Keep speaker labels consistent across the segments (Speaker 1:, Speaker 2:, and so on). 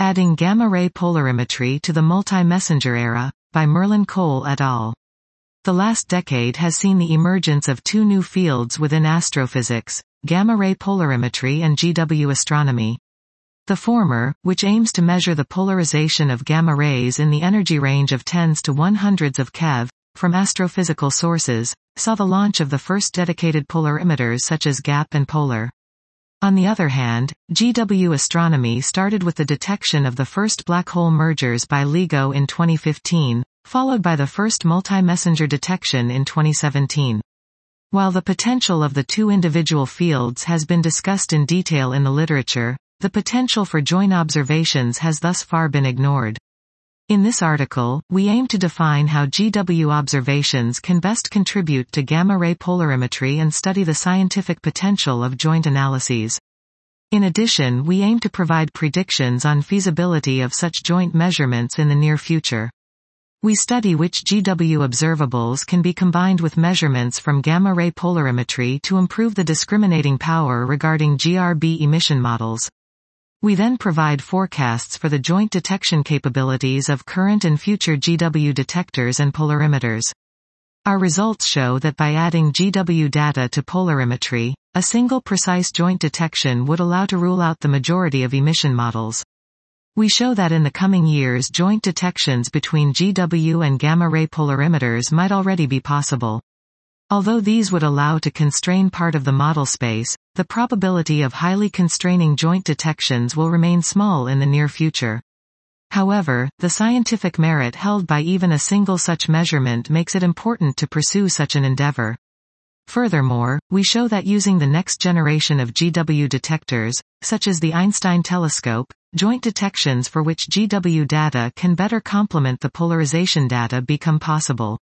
Speaker 1: Adding Gamma-Ray Polarimetry to the Multi-Messenger Era, by Merlin-Cole et al. The last decade has seen the emergence of two new fields within astrophysics, gamma-ray polarimetry and GW astronomy. The former, which aims to measure the polarization of gamma rays in the energy range of tens to 100s of keV, from astrophysical sources, saw the launch of the first dedicated polarimeters such as GAP and Polar. On the other hand, GW astronomy started with the detection of the first black hole mergers by LIGO in 2015, followed by the first multi-messenger detection in 2017. While the potential of the two individual fields has been discussed in detail in the literature, the potential for joint observations has thus far been ignored. In this article, we aim to define how GW observations can best contribute to gamma-ray polarimetry and study the scientific potential of joint analyses. In addition, we aim to provide predictions on feasibility of such joint measurements in the near future. We study which GW observables can be combined with measurements from gamma-ray polarimetry to improve the discriminating power regarding GRB emission models. We then provide forecasts for the joint detection capabilities of current and future GW detectors and polarimeters. Our results show that by adding GW data to polarimetry, a single precise joint detection would allow to rule out the majority of emission models. We show that in the coming years joint detections between GW and gamma-ray polarimeters might already be possible. Although these would allow to constrain part of the model space, the probability of highly constraining joint detections will remain small in the near future. However, the scientific merit held by even a single such measurement makes it important to pursue such an endeavor. Furthermore, we show that using the next generation of GW detectors, such as the Einstein telescope, joint detections for which GW data can better complement the polarization data become possible.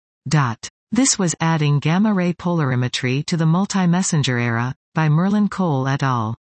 Speaker 1: This was Adding Gamma-Ray Polarimetry to the Multi-Messenger Era, by Merlin-Cole et al.